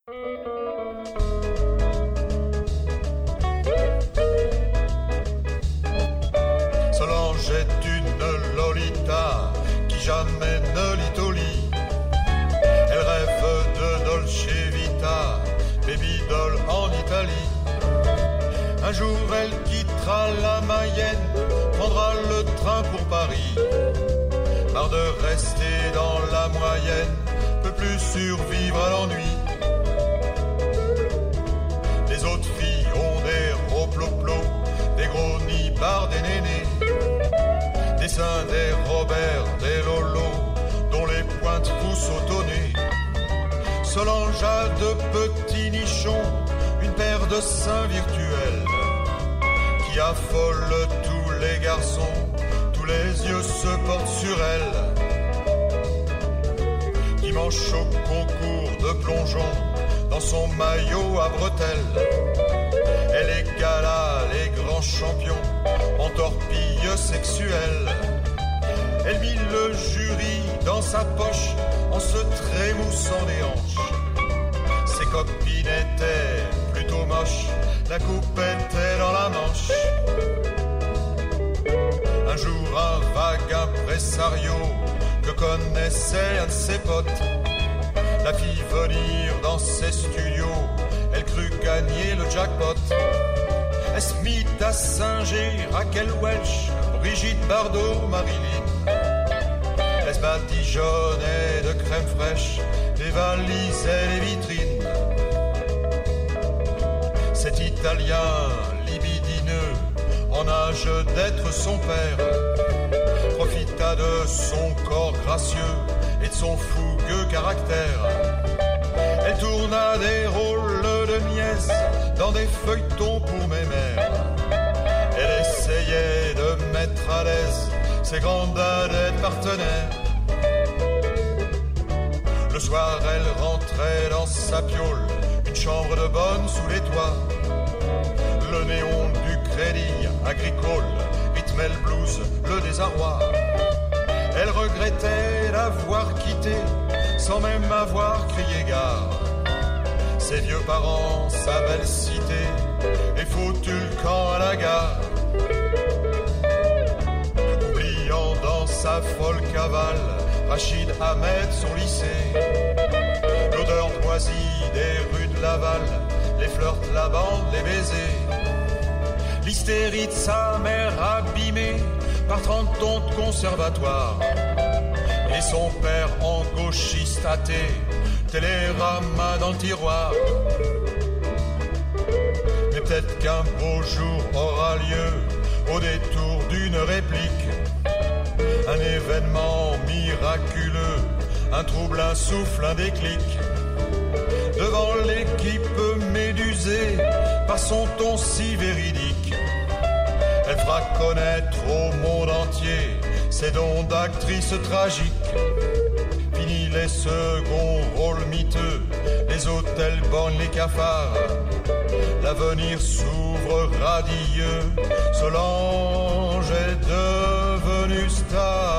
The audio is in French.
Solange est une Lolita qui jamais ne lit au lit. Elle rêve de Dolce Vita, baby doll en Italie. Un jour elle quittera la Mayenne, prendra le train pour Paris. Marre de rester dans la moyenne, peut plus survivre à l'ennui. Les autres filles ont des roploplos, des gros nibards, des nénés, des seins, des Robert, des Lolo, dont les pointes poussent au tonnet. Solange a de petits nichons, une paire de seins virtuels qui affole tous les garçons, tous les yeux se portent sur elle. Dimanche au concours de plongeon, dans son maillot à bretelles, elle égala les grands champions en torpille sexuelle. Elle mit le jury dans sa poche en se trémoussant des hanches. Ses copines étaient plutôt moches, la coupe était dans la manche. Un jour un vague impresario que connaissait un de ses potes la fit venir dans ses studios, elle crut gagner le jackpot. Elle se mit à singer Raquel Welch, Brigitte Bardot, Marilyn. Elle se badigeonnait de crème fraîche, dévalisait les vitrines. Cet Italien libidineux, en âge d'être son père, profita de son corps gracieux et de son fougueux caractère. Elle tourna des rôles de nièce dans des feuilletons pour mes mères. Elle essayait de mettre à l'aise ses grandes dadettes partenaires. Le soir elle rentrait dans sa piole, une chambre de bonne sous les toits. Le néon du crédit agricole rythmait le blues, le désarroi. Elle regrettait l'avoir quitté sans même avoir crié gare. Ses vieux parents, sa belle cité, et foutu le camp à la gare. Oubliant dans sa folle cavale Rachid Ahmed, son lycée, l'odeur moisie des rues de Laval, les flirts, la bande, les baisers, l'hystérie de sa mère abîmée par 30 tons de conservatoire, et son père en gauchiste athée, Télérama dans le tiroir. Mais peut-être qu'un beau jour aura lieu au détour d'une réplique, un événement miraculeux, un trouble, un souffle, un déclic. Devant l'équipe médusée par son ton si véridique, elle fera connaître au monde entier ses dons d'actrice tragique. Fini les seconds rôles miteux, les hôtels bornent les cafards. L'avenir s'ouvre radieux, Solange est devenue star.